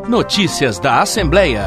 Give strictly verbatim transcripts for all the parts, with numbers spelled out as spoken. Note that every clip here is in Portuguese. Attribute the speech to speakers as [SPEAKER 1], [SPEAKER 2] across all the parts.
[SPEAKER 1] Notícias da Assembleia.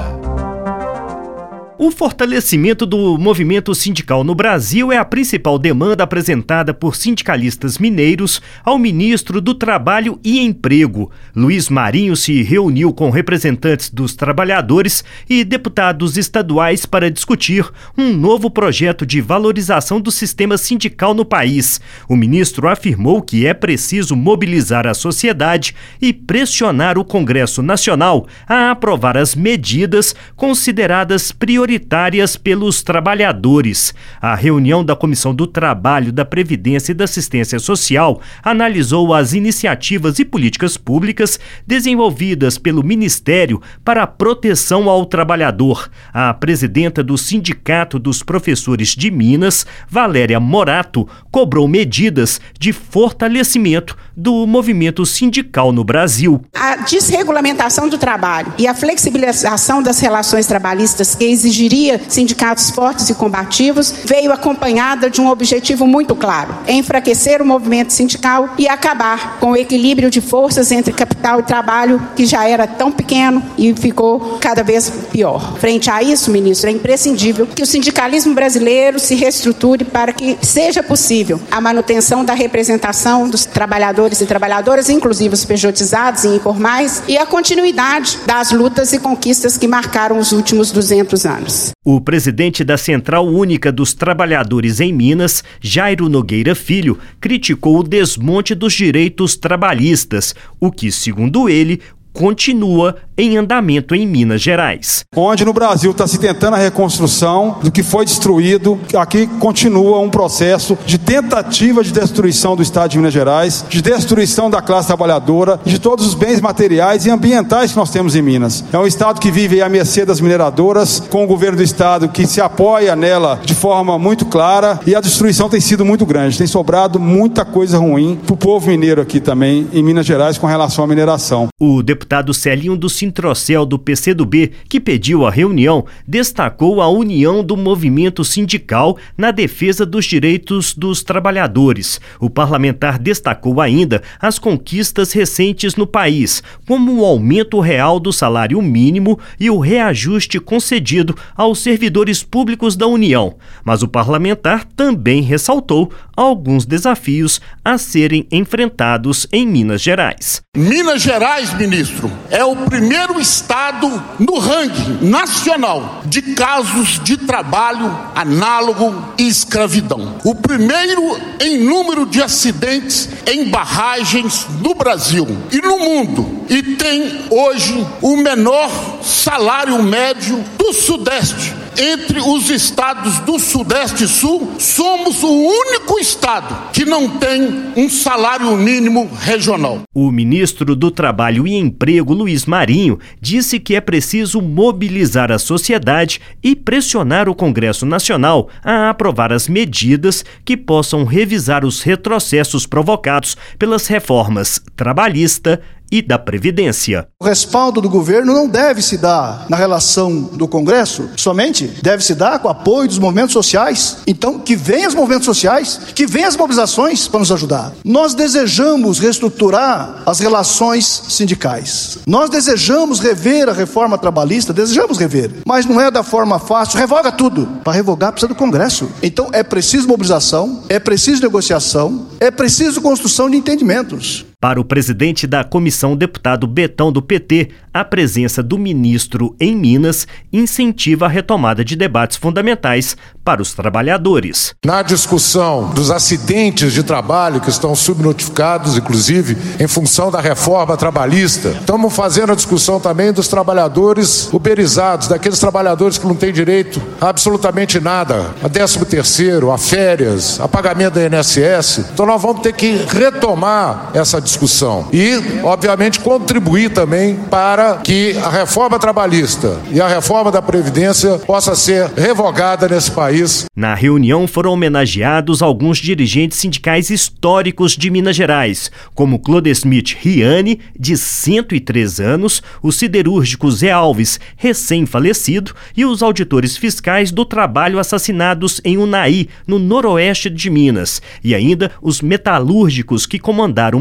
[SPEAKER 2] O fortalecimento do movimento sindical no Brasil é a principal demanda apresentada por sindicalistas mineiros ao ministro do Trabalho e Emprego. Luiz Marinho se reuniu com representantes dos trabalhadores e deputados estaduais para discutir um novo projeto de valorização do sistema sindical no país. O ministro afirmou que é preciso mobilizar a sociedade e pressionar o Congresso Nacional a aprovar as medidas consideradas prioritárias prioritárias pelos trabalhadores. A reunião da Comissão do Trabalho, da Previdência e da Assistência Social analisou as iniciativas e políticas públicas desenvolvidas pelo Ministério para a proteção ao trabalhador. A presidenta do Sindicato dos Professores de Minas, Valéria Morato, cobrou medidas de fortalecimento do movimento sindical no Brasil.
[SPEAKER 3] A desregulamentação do trabalho e a flexibilização das relações trabalhistas que exigiria sindicatos fortes e combativos veio acompanhada de um objetivo muito claro: enfraquecer o movimento sindical e acabar com o equilíbrio de forças entre capital e trabalho, que já era tão pequeno e ficou cada vez pior. Frente a isso, ministro, é imprescindível que o sindicalismo brasileiro se reestruture para que seja possível a manutenção da representação dos trabalhadores e trabalhadoras, inclusive os pejotizados e informais, e a continuidade das lutas e conquistas que marcaram os últimos duzentos anos.
[SPEAKER 2] O presidente da Central Única dos Trabalhadores em Minas, Jairo Nogueira Filho, criticou o desmonte dos direitos trabalhistas, o que, segundo ele, continua em andamento em Minas Gerais.
[SPEAKER 4] Onde no Brasil está se tentando a reconstrução do que foi destruído, aqui continua um processo de tentativa de destruição do Estado de Minas Gerais, de destruição da classe trabalhadora, de todos os bens materiais e ambientais que nós temos em Minas. É um Estado que vive à mercê das mineradoras, com o governo do Estado que se apoia nela de forma muito clara, e a destruição tem sido muito grande, tem sobrado muita coisa ruim para o povo mineiro aqui também, em Minas Gerais, com relação à mineração.
[SPEAKER 2] O deputado Celinho do Sintrocel, do P C do B, que pediu a reunião, destacou a união do movimento sindical na defesa dos direitos dos trabalhadores. O parlamentar destacou ainda as conquistas recentes no país, como o aumento real do salário mínimo e o reajuste concedido aos servidores públicos da União. Mas o parlamentar também ressaltou alguns desafios a serem enfrentados em Minas Gerais.
[SPEAKER 5] Minas Gerais, ministro, é o primeiro estado no ranking nacional de casos de trabalho análogo e escravidão. O primeiro em número de acidentes em barragens no Brasil e no mundo. E tem hoje o menor salário médio do Sudeste. Entre os estados do Sudeste e Sul, somos o único estado que não tem um salário mínimo regional.
[SPEAKER 2] O ministro do Trabalho e Emprego, Luiz Marinho, disse que é preciso mobilizar a sociedade e pressionar o Congresso Nacional a aprovar as medidas que possam revisar os retrocessos provocados pelas reformas trabalhista e da Previdência.
[SPEAKER 6] O respaldo do governo não deve se dar na relação do Congresso somente, deve se dar com o apoio dos movimentos sociais. Então, que venham os movimentos sociais, que venham as mobilizações para nos ajudar. Nós desejamos reestruturar as relações sindicais. Nós desejamos rever a reforma trabalhista, desejamos rever, mas não é da forma fácil, revoga tudo. Para revogar precisa do Congresso. Então, é preciso mobilização, é preciso negociação, é preciso construção de entendimentos.
[SPEAKER 2] Para o presidente da comissão, deputado Betão, do P T, a presença do ministro em Minas incentiva a retomada de debates fundamentais para os trabalhadores.
[SPEAKER 7] Na discussão dos acidentes de trabalho que estão subnotificados, inclusive, em função da reforma trabalhista, estamos fazendo a discussão também dos trabalhadores uberizados, daqueles trabalhadores que não têm direito a absolutamente nada, a décimo terceiro, a férias, a pagamento da I N S S. Então nós vamos ter que retomar essa discussão. discussão e, obviamente, contribuir também para que a reforma trabalhista e a reforma da Previdência possa ser revogada nesse país.
[SPEAKER 2] Na reunião foram homenageados alguns dirigentes sindicais históricos de Minas Gerais, como Clodesmith Riani, de cento e três anos, o siderúrgico Zé Alves, recém-falecido, e os auditores fiscais do trabalho assassinados em Unai, no noroeste de Minas, e ainda os metalúrgicos que comandaram uma greve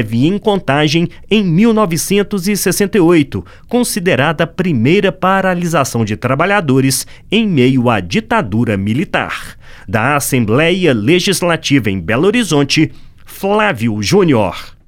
[SPEAKER 2] greve em Contagem em mil novecentos e sessenta e oito, considerada a primeira paralisação de trabalhadores em meio à ditadura militar. Da Assembleia Legislativa em Belo Horizonte, Flávio Júnior.